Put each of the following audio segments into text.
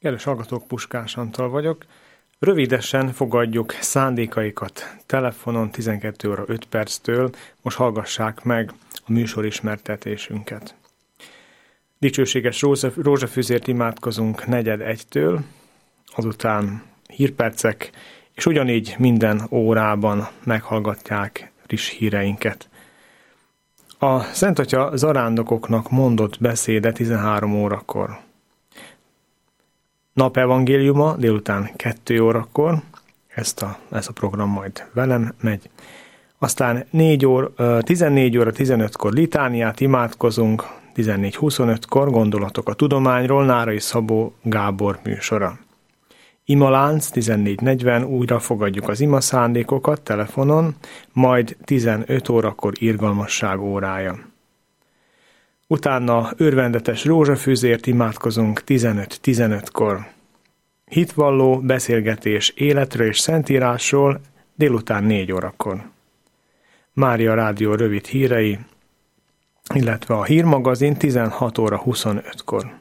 Kedves hallgatók, Puskás Antal vagyok. Rövidesen fogadjuk szándékaikat telefonon 12 óra 5 perctől. Most hallgassák meg a műsorismertetésünket. Dicsőséges rózsafűzért imádkozunk 4:01-től, azután hírpercek, és ugyanígy minden órában meghallgatják friss híreinket. A Szent Atya zarándokoknak mondott beszéde 13 órakor. Napevangéliuma délután 2 órakor, ez a program majd velem megy. Aztán 14 óra 15-kor litániát imádkozunk, 14:25-kor gondolatok a tudományról, Nárai Szabó Gábor műsora. Imalánc 14:40, újra fogadjuk az imaszándékokat telefonon, majd 15 órakor irgalmasság órája. Utána örvendetes rózsafűzért imádkozunk 15:15-kor. Hitvalló beszélgetés életről és szentírásról délután 4 órakor. Mária Rádió rövid hírei, illetve a hírmagazin 16 óra 25-kor.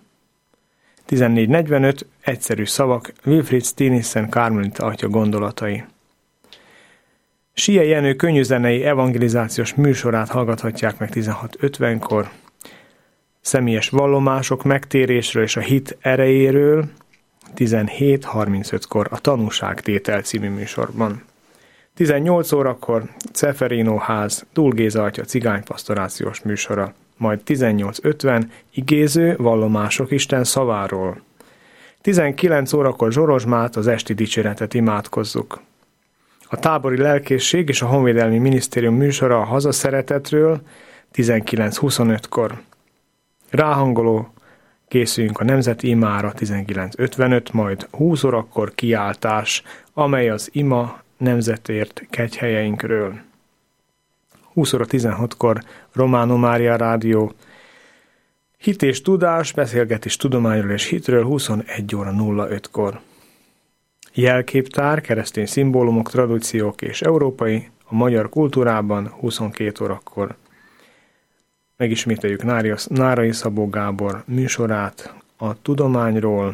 14:45 egyszerű szavak, Wilfried Steenisen Kármelita atya gondolatai. Sie Jenő könnyűzenei evangelizációs műsorát hallgathatják meg 16:50-kor. Személyes vallomások megtérésről és a hit erejéről 17:35-kor a Tanúságtétel című műsorban. 18 órakor Ceferino ház, Dúl Géza atya cigánypastorációs műsora, majd 18:50 igéző vallomások Isten szaváról. 19 órakor Zsorozsmát, az esti dicséretet imádkozzuk. A tábori lelkészség és a honvédelmi minisztérium műsora a hazaszeretetről 19:25-kor. Ráhangoló, készüljünk a nemzeti imára 19:55, majd 20 órakor kiáltás, amely az ima nemzetért kegyhelyeinkről. 20 óra 16-kor Románó Mária Rádió, hit és tudás, beszélgetés tudományról és hitről 21 óra 05-kor. Jelképtár, keresztény szimbólumok, tradíciók és európai, a magyar kultúrában 22 órakor. Megismételjük Nárai Szabó Gábor műsorát a tudományról.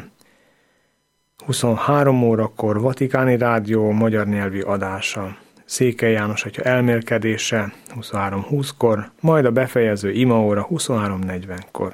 23 órakor Vatikáni Rádió magyar nyelvi adása. Székely János atya elmélkedése 23:20-kor, majd a befejező imaóra 23:40-kor.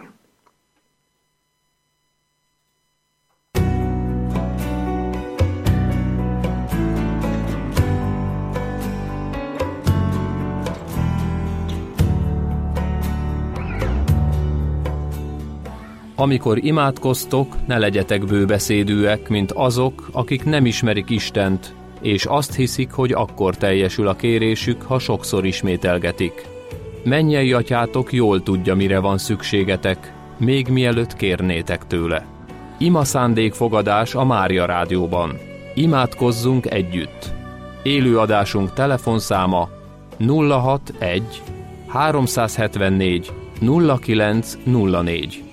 Amikor imádkoztok, ne legyetek bőbeszédűek, mint azok, akik nem ismerik Istent, és azt hiszik, hogy akkor teljesül a kérésük, ha sokszor ismételgetik. Mennyei atyátok jól tudja, mire van szükségetek, még mielőtt kérnétek tőle. Ima szándékfogadás a Mária Rádióban. Imádkozzunk együtt. Élő adásunk telefonszáma 061 374 0904.